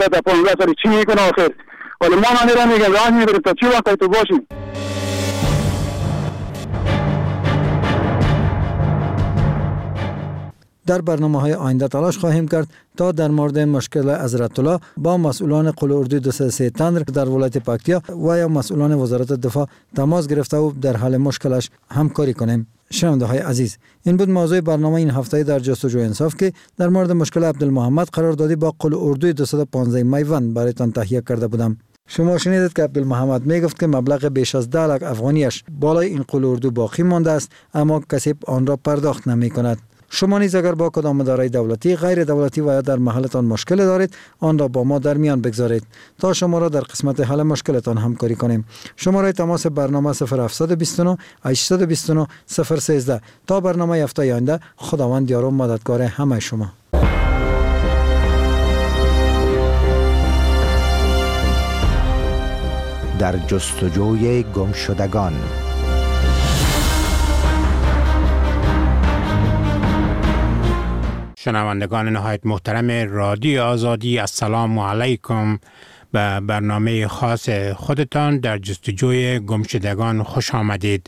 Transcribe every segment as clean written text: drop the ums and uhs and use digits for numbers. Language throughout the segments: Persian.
تا 15 سال چی میکنه آخر؟ ولی ما من میگم راه میبریم تا چی وقت تو باشیم. در برنامه‌های آینده تلاش خواهیم کرد تا در مورد مشکل حضرت الله با مسئولان قل اردوی 203 تندر در ولایت پکتیا و یا مسئولان وزارت دفاع تماس گرفته و در حل مشکلش همکاری کنیم. شنونده‌های عزیز، این بود موضوع برنامه این هفته در جستجو انصاف که در مورد مشکل عبدالمحمد قراردادی با قل اردوی 215 میوند برایتان تهیه کرده بودم. شما شنیدید که عبدالمحمد میگفت که مبلغ بیش از 10 لک افغانیش بالای این قل اردو باقی مانده است، اما کسی آن را پرداخت نمی کند. شما نیز اگر با کدام اداره دولتی، غیر دولتی و یا در محلتان مشکل دارید، آن را با ما در میان بگذارید تا شما را در قسمت حل مشکلتان همکاری کنیم. شماره تماس برنامه 0729 829 013. تا برنامه هفته آینده، خداوند یار و مددگار همه شما. در جستجوی گمشدگان. شنوندگان نهایت محترم رادیو آزادی، السلام علیکم. به برنامه خاص خودتان در جستجوی گمشدگان خوش آمدید.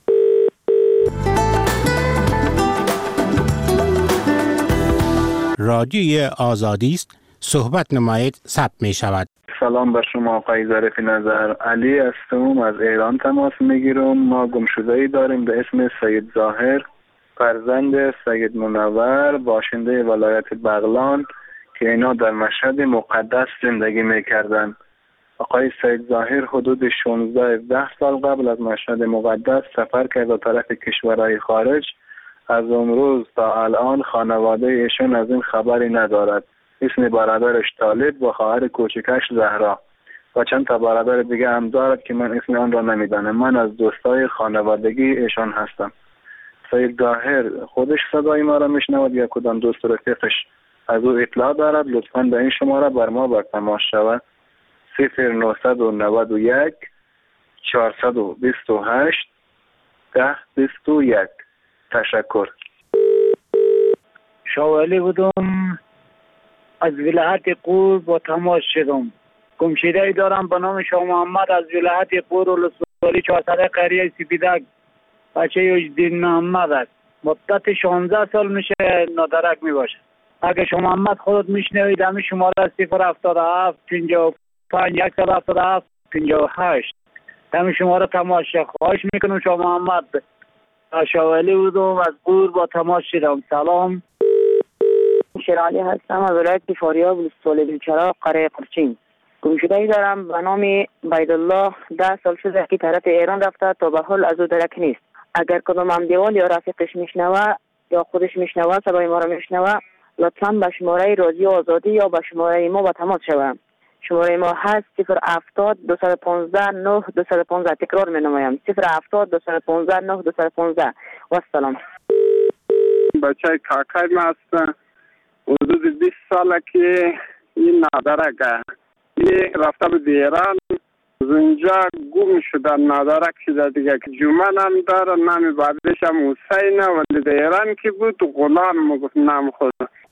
رادیو آزادی است، صحبت نمایید، ثبت می شود. سلام بر شما آقای ظریف نظر. علی هستم، از ایران تماس میگیرم. ما گمشده‌ای داریم به اسم سید ظاهر، فرزند سید منور، باشنده ولایت بغلان که اینا در مشهد مقدس زندگی میکردن. آقای سید ظاهر حدود 16-17 سال قبل از مشهد مقدس سفر کرد به طرف کشورهای خارج. از امروز تا الان خانواده ایشون از این خبری ندارد. اسم برادرش طالب و خواهر کوچکش زهرا و چند تا برادر دیگه هم دارد که من اسم آن را نمیدانم. من از دوستای خانوادگی ایشان هستم. سید ظاهر خودش صدای ما را میشنود یا کدام دوست رفیقش از او اطلاع دارد، لطفاً به این شماره بر ما بر تماس شود. 0991 428 1021. تشکر. شاولی بودم، از ولایت قور با تماس شدم. گمشده‌ای دارم به نام شاه محمد از ولایت قور و لسوالی 400 قریه سپیدک. بچه یوجدین محمد است. مدت 16 سال میشه نادرک میباشه. اگه شما محمد خودت میشنوید همین شماره 077 55 177 58 همین شماره تماس شد. خواهش میکنم شما محمد. شاولی بودم، از قور با تماس شدم. سلام. شیرعلی هستم، از ولایت فاریاب ولسوالی بیچرا قریه قرچین. گمشده‌ای دارم به نام بیدالله. 10 سال شده که طرف ایران رفته تا به حال از او درک نیست. اگر کدام همدیوال یا رفیقش میشنوه یا خودش میشنوه صدای ما رو میشنوه، لطفاً به شماره رادیو آزادی یا به شماره ما با تماس شوم. شماره ما هست 070 215 9 215. تکرار مینمایم 070 215 9 215. و السلام. بچه کاکای ما هستن، حدود 20 ساله که این نادرکه رفته به ایران، اونجا گم شدن، نادرک شده دیگه. که جمعه هم داره، نام بعدش هم حسینه، ولی در ایران که بود غلام مگفت نام خود.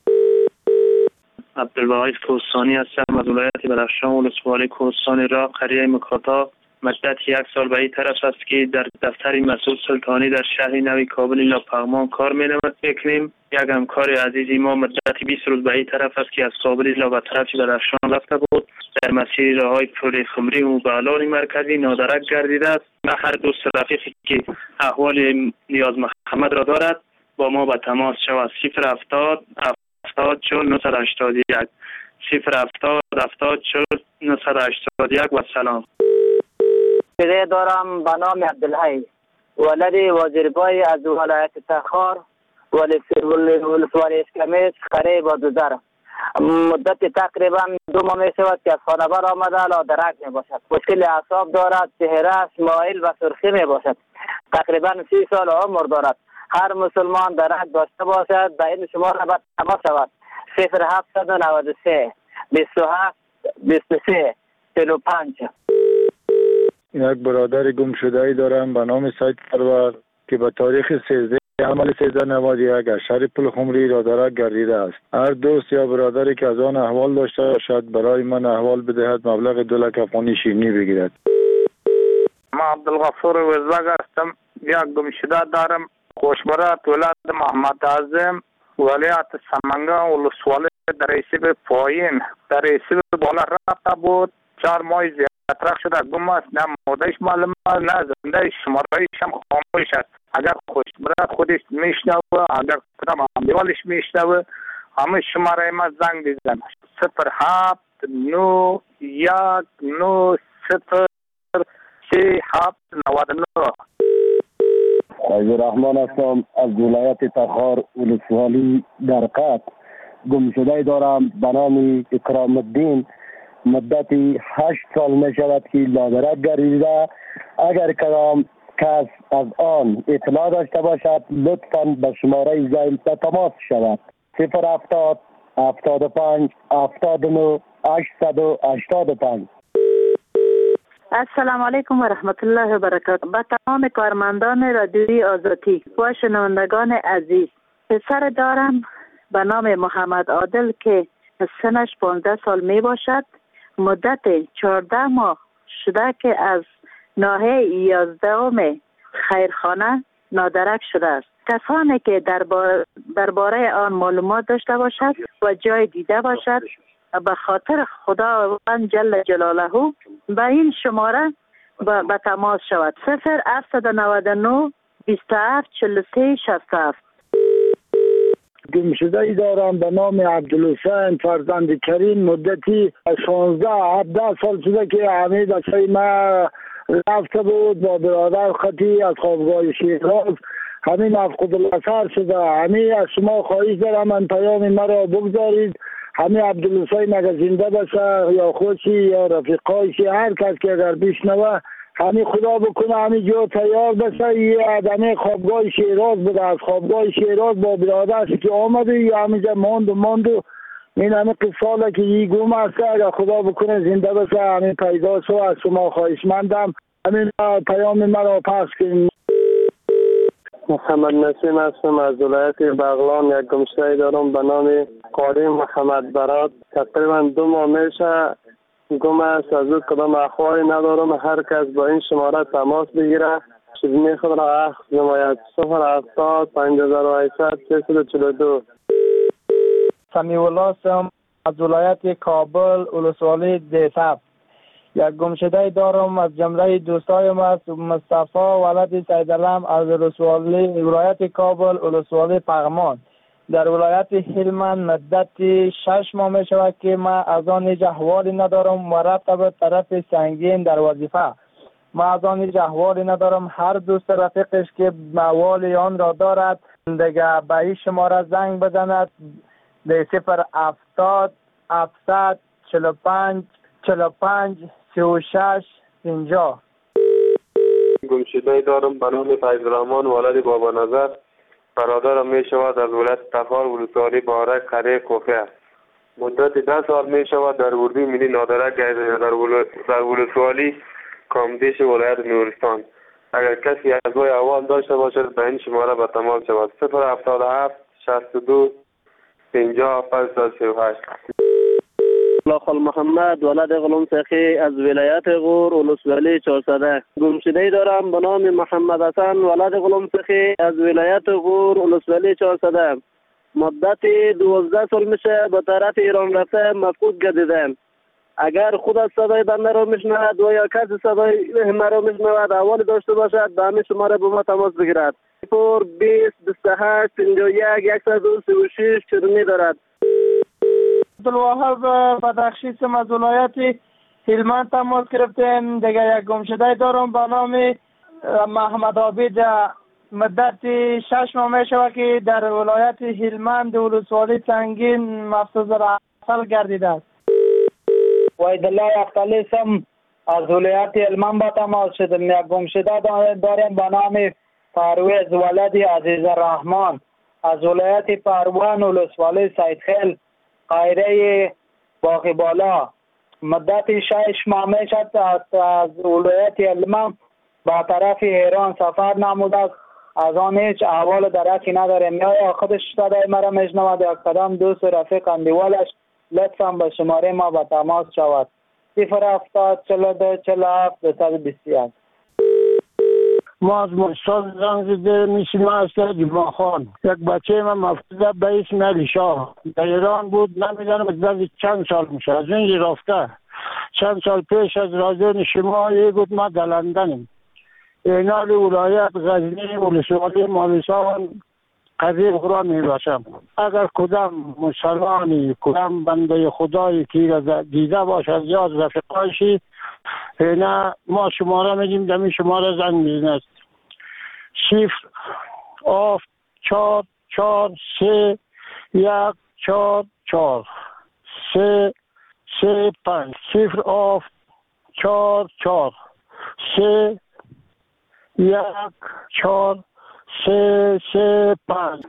عبدالباقی کوهستانی هستم، از ولایت بدخشان ولسوالی کوهستان را قریه مکاتا. مدت 1 سال به این طرف است که در دفتر مسعود سلطانی در شهر نوی کابل ایلا پغمان کار میکنیم. یک همکار عزیزی ما مدت 20 روز به این طرف است که از کابل ایلا به طرف بدخشان رفته بود. در مسیر راههای پل خمری و بغلان مرکزی نادرک گردیده است. هر دوست رفیقی که احوال نیاز محمد را دارد با ما به تماس شود. 070 74 981 070 74 981. و سلام. پدر دارم به نام عبدالحی، ولد وزیربای از ولایت تخار ولسوالی اسکمیس قریه با دوزر. مدت تقریبا 2 ماه می شود که از خانه بر آمده، لا درک می باشد. مشکل اعصاب دارد، چهره مایل و سرخی می باشد. تقریبا 30 سال عمر دارد. هر مسلمان درک داشته باشد به این شما را تماس شود. 0793 27 23 45. یک برادر گم شده‌ای دارم به نام سید پرور که به تاریخ 13 عمل 1391 شهر پلخمری رادارک گردیده است. هر دوست یا برادری که از آن احوال داشته باشد برای من احوال بدهد، مبلغ 2 لک افغانی شیرینی بگیرد. ما عبدالغفور وزاگ هستم. یک گمشده دارم. خوشبرات ولایت محمد اعظم، ولایت سمنگان، ولسوالی در حیثیت پایین در حیثیت بالا رفته بود. 4 ماه زیادتر شده گم است. نه مادهش معلوم است نه زنده شمارهایش هم خاموش است. اگر خوشبرات خودش میشنوه، اگر کدام امیوالش میشنوه، همه شماره ما زنگ بزن. 07 9 1 9 0 3 7 99. فیض رحمان هستم از ولایت تخار، ولسوالی در قط. گمشده دارم به نام اکرام الدین. مدتی 8 سال می شود که لادرک گردیده. اگر کدام کس از آن اطلاع داشته باشد لطفاً به شماره زیل به تماس شود. 070 75 79 885. السلام علیکم و رحمت الله و برکاته. به تمام کارمندان رادیوی آزادی و شنوندگان عزیز، پسر دارم به نام محمد عادل که سنش 15 سال می باشد. مدت 14 ماه شده که از ناحیه 11 خیرخانه نادرک شده است. کسانی که درباره آن معلومات داشته باشد و جای دیده باشد به خاطر خداوند جل جلاله به این شماره به تماس شود. 0799 27 43 67. گمشده دارم به نام عبدالحسین فرزند کریم. مدتی 16-17 سال شده که همه بچه ما رفته بود با برادر خطی از خوابگاه شیراز. همین مفقود الاثر شده. همین از شما خواهش دارم من پیام مرا بگذارید. همین عبدالحسین اگر زنده باشه یا خودشی یا رفیقایشی، هر کس که اگر بشنوه همین خدا بکنه همین جو تیار بشه. یه آدمی خوابگاه شیراز بوده، از خوابگاه شیراز با برادرش که آمده یا همینجا ماند و این همین قصاله که یه گم است. اگر خدا بکنه زنده بشه همین پیدا شو. از شما خواهشمندم همین پیام مرا پس کنید. محمد نسیم هستم از ولایت بغلان. یک گمشده دارم به نام قاری محمد برات. تقریبا 2 ماه میشه گم است. از او کدام اخباری ندارم. هر کس با این شماره تماس بگیره شیرینی خود را اخذ نماید. 070 5800 342. سمیع الله هستم از ولایت کابل، ولسوالی دیساب. یک گمشده دارم از جمله دوستایم است مصطفی ولد سیدالم از ولایت کابل، ولسوالی پغمان. در ولایت هلمند مدت 6 ماه می شود که ما از آن هیچ احوالی ندارم و رفته به طرف سنگین در وظیفه. ما از آن هیچ احوالی ندارم. هر دوست رفیقش که احوال آن را دارد دیگه به این شماره زنگ بزند. 070 700 45 45 36 50. گمشده دارم به نام فیض رحمان ولد بابا نظر. برادرم می شود از ولایت تخار، ولسوالی بارک، قریه کوفه. مدت 10 سال می شود در اردوی ملی نادرک در ولسوالی کامدیش ولایت نورستان. اگر کسی از وی احوال داشته باشد به این شماره به تماس شود. 077 62 50 538. خال محمد ولد غلام سخی از ولایت غور، ولسوالی 400. گمشده دارم به نام محمد حسن ولد غلام سخی از ولایت غور، ولسوالی 400. مدت 12 سال میشه به طرف ایران رفته مفقود گردیدم. اگر خود از صدای بنده را میشنود و یا کسی صدای مرا میشنود احوال داشته باشد به همین شماره با ما تماس بگیرد. 20 28 51 136 چرمی دارد. عبدالوهاب بدخشی از ولایت هلمند تماس گرفتیم. دیگه یک گمشده دارم به نام محمد عابد. مدت 6 ماه می شود که در ولایت هلمند ولسوالی سنگین مفصوظ الاصل گردیده است. وحیدالله اختلیسم از ولایت هلمند با تماس شدم. یک گمشده دارم به نام پرویز ولد عزیز الرحمن از ولایت پروان، ولسوالی سیدخیل، قایره باقی بالا. مدت 6 ماه می شد از ولایت هلمند با طرف ایران سفر نموده است. از آن هیچ احوال درکی نداریم. یا خودش صدای مرا میشنود یا کدام دوست و رفیق اندیوالش لطفا به شماره ما به تماس شود. 070 42 47 221. ما از مستان زنگ زده میشیم از جمعه خان. یک بچه من مفتوده به اسم علی شاه در ایران بود، نمیدانم از چند سال میشه از اینجا رفته. چند سال پیش از رادیو شما یه گفت ما در لندنیم. اینال ولایت غزنی ولسوالی مالستان قریب خدا می باشم. اگر کدام مسلمانی کدام بنده خدایی که دیده باشد یا از رفقایشی نه ما شماره میدیم دمی شماره زنگ میزند 08443144335 08443144335.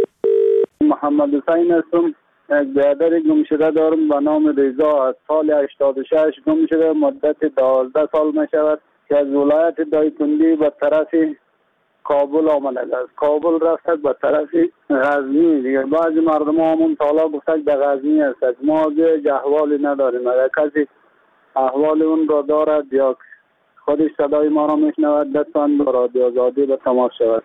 محمد حسین هستم. یک برادر گم شده دارم به نام رضا. از سال 86 گم شده، مدت 12 سال می شود که از ولایت دایکنډي به طرف کابل آمده است. کابل رفته به طرف غزنی. دیگه بعضی مردم همون سالا گفتن به غزنی است. ما دیگه احوالی نداریم. اگر کسی احوال اون را دارد یا خودش صدای ما را میشنود لطفاً با رادیو آزادی به تماس شود.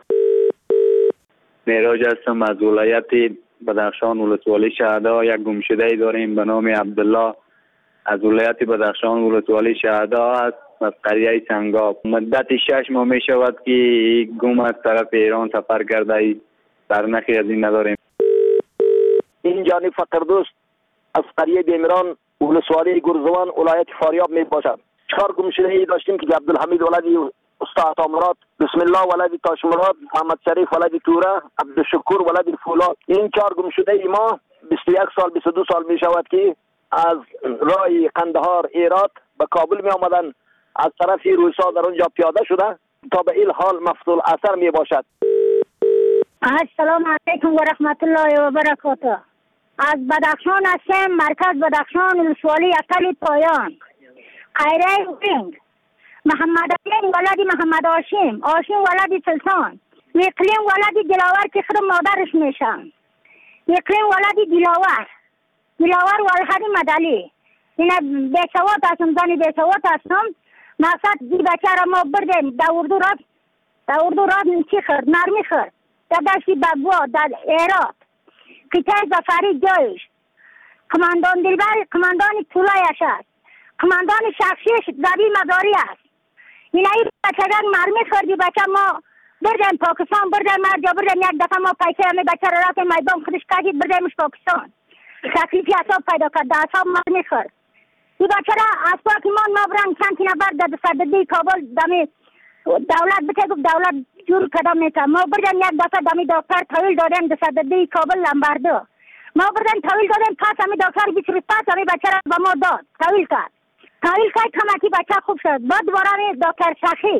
معراج هستم از ولایت بدخشان ولسوالی شهدا. یک گمشده داریم به نام عبدالله از ولایت بدخشان ولسوالی شهدا است، از قریه سنگاب. مدت 6 ماه می شود که گم از طرف ایران سفر کرده، سرنخی از این نداریم. این جانی فقردوست از قریه بیمران ولسوالی گرزوان ولایت فاریاب می باشد. 4 گمشدگی داشتیم که عبدالحمید ولدی استاد عطامراد، بسم الله ولدی تاشمراد، محمد شریف ولدی توره، عبدالشکور ولدی فولاد. این 4 گمشدگی ما 21 سال 22 سال می شود که از راه قندهار ایرات به کابل می آمدن، از طرف روسا در اونجا پیاده شده تا به این حال مفتول اثر می باشد. السلام علیکم و رحمت الله و برکاته. از بدخشان هستم، مرکز بدخشان ولسوالی اقل پایان. خیره وینگ محمد علیم ولدی محمد هاشم، هاشم ولدی سلطان، اقلیم ولدی دلاور که خود مادرش میشن، اقلیم ولدی دلاور ولدی مدلی. این بیسوات هستم، زنی بیسوات هستم. مقصد دی بچه را ما بردیم در اردو راد چی خرد نرمی خرد در دستی بگوا در ایرات قطعه زفری جایش کماندان دلبر کماندان طولایش است، کماندان شخصیش زبی مداری است. این ای بچه را مرمی خردی بچه ما بردیم پاکستان، بردیم مرجا، بردیم یک دفعه ما پیسه همی بچه را رفتیم میدان خودش کردید بردیمش پاکستان. تکلیفی اصاب پیدا کرد، در اصاب مرمی خرد. این بچه را از پاکیمان ما برن چند تی نفر در صددی کابل دمی دولت بچه گفت دولت جور کدام میتم. ما بردیم یک دفعه دمی دکتر طویل دادیم در صددی کابل لمبردو. ما بردیم طویل دادیم پس همی دکتر 20 روز پس همی بچه را به ما داد. طویل کرد کمکی بچه خوب شد. بعد دوباره همی دکتر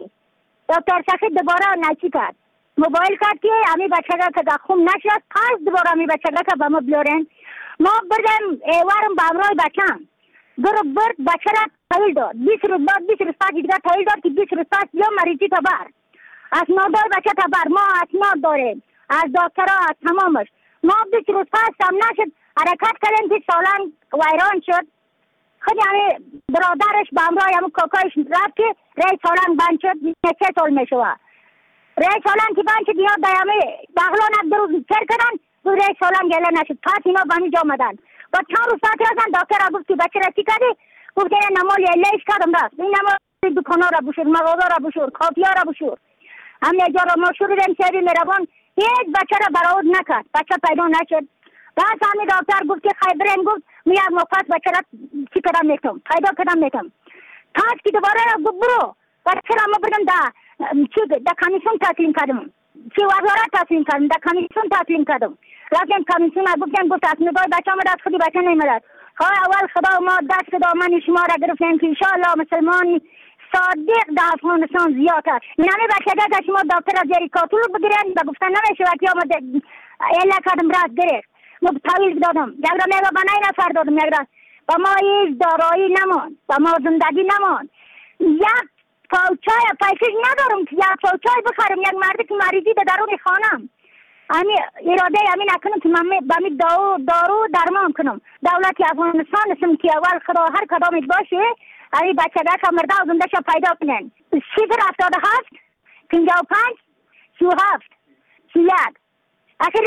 شخی دوباره نچی کرد. موبایل کرد که همی بچه را که خوب نشد پس دوباره همی بچه را که به ما بیارین. ما بردیم ایوارم به امرای بچه برد بچه را طویل داد. 20 روز بعد 20 روز پس دیگر طویل داد که 20 روز پس بیا مریضی تا بر. اسنادار بچه تا بر ما اسناد داریم از دکترها از تمامش. ما 20 روز پس هم نشد حرکت کردیم که سالان ویران شد. خود همه برادرش به امرای همه کاکایش رفت که رای سالان بند شد. 3 سال می شود رای سالان که بند شد. اینا همه بغلان از 2 روز چر کردن بود رای سالان گله نشد. پس اینا به اینجا آمدن. با 4 روز پس رفتن دکتر را گفت که بچه را چی کردی؟ گفت که نمالی لیش کردم رفت. این نمالی دکانا را بشور، مغازه را بشور، کافیا را بشور. همه جا را ما شروع دیم شهری میروان هیچ بچه را برآورد نکرد. بچه پیدا نشد. بعد همه دکتر گفت که خیبرین گفت می یک موقت بچه را چی کردم میکنم پیدا کردم میکنم. پس که دوباره را گفت برو بچه را ما بردم در کمیسیون تسلیم کردم. چی وزارت تسلیم کردم، در کمیسیون تسلیم کردم. رفتیم کمیسیون گفت از نگاه بچه آمد از خودی بچه نیمدد. اول خدا ما دست دامن شما را گرفتیم که انشاءالله مسلمان صادق در افغانستان زیاد است. نمی بچه که شما دکتر از زیر کاتول بگیرن و گفتن نمیشه وقتی آمد ایلا کردم رد گرفت. ما طویل دادم یک را میگه بنای نفر دادم یک را با ما هیچ دارایی نمان با ما زندگی نمان. یک پاوچای پیسش ندارم که یک پاوچای بخرم. یک مردی که مریضی در درون خانم، امی اراده امی نکنم که من بامی دارو درمان کنم. دولت افغانستان اسم که اول خدا هر کدامت باشه امی بچگاه که مرده و زنده شا پیدا کنن. 077 55 37 31 آخر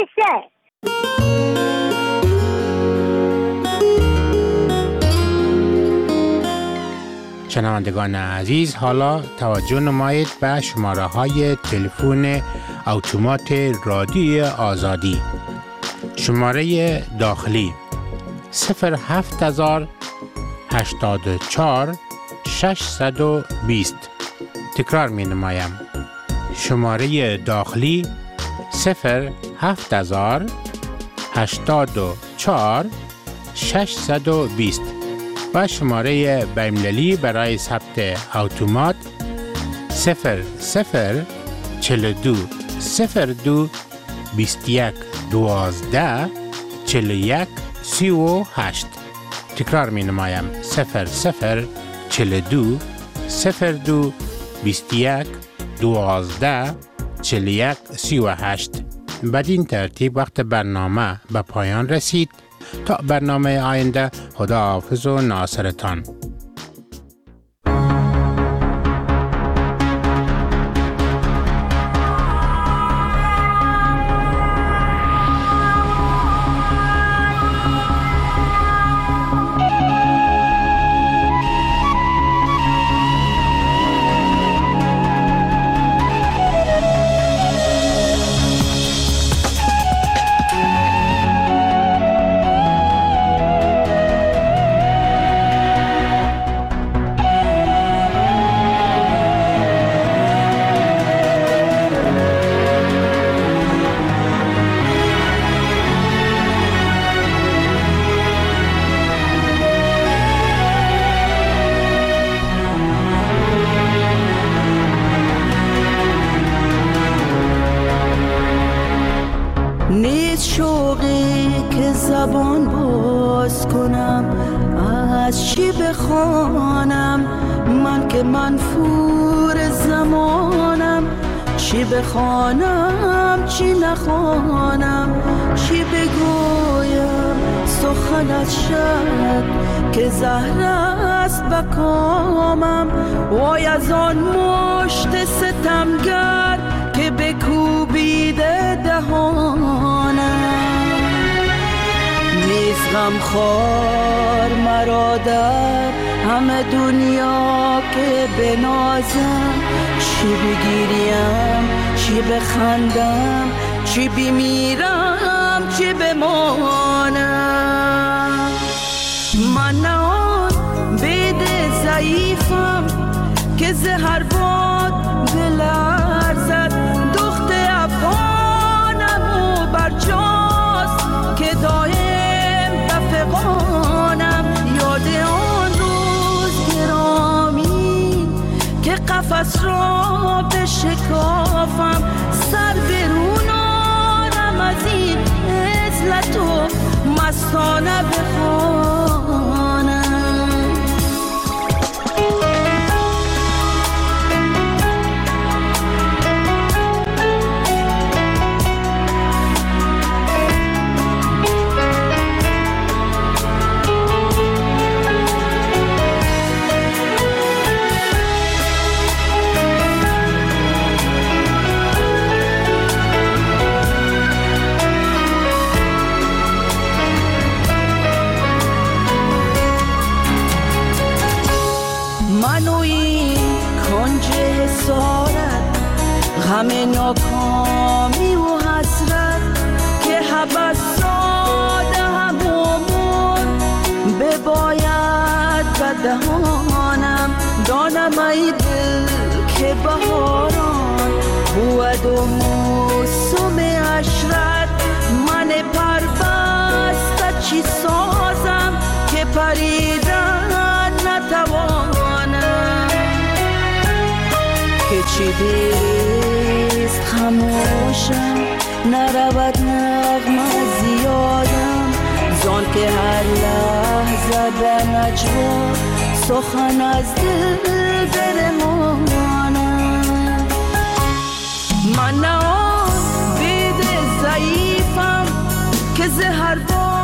3. شنوندگان عزیز، حالا توجه نمایید به شماره های تلفن اتومات رادیوی آزادی. شماره داخلی 07000 84 620. تکرار می نمایم. شماره داخلی 07000 84 620 و شماره بین‌المللی برای ثبت اتومات 0042 02 21 12 41 38. تکرار می نمایم. 0042 02 21 12 41 38. بدین ترتیب وقت برنامه به پایان رسید. تا برنامه آینده، خداحافظ و ناصرتان. زبان باز کنم، از چی بخوانم من که منفور زمانم؟ چی بخوانم چی نخوانم، چی بگویم سخن از شب که زهر است بکامم؟ وای از آن مشت ستمگر که بکوبیده دهانم. نیست غمخوار مرا در همه دنیا که بنازم، چی بگیریم چی بخندم، چی بمیرم چی بمانم؟ من نه آن بید ضعیفم که زهر باد بلرزد، دخت افغانم و برجاست که دایم دفقانم. یاد آن روز گرامی که قفس را بشکافم، سر برون آرم از این عزلت و مستانه بخوانم. همه ناکامی و حسرت که حبس ساده همومون بباید بدهانم. دانم ای دل که بهاران بود و موسم عشرت، من پربسته چی سازم که پریدن نتوانم؟ که چی دیست خموشم نرود نغمه زیادم، زان که هر لحظه به نجوا سخن از دل برمانم. من نه آن بید ضعیفم که زهر با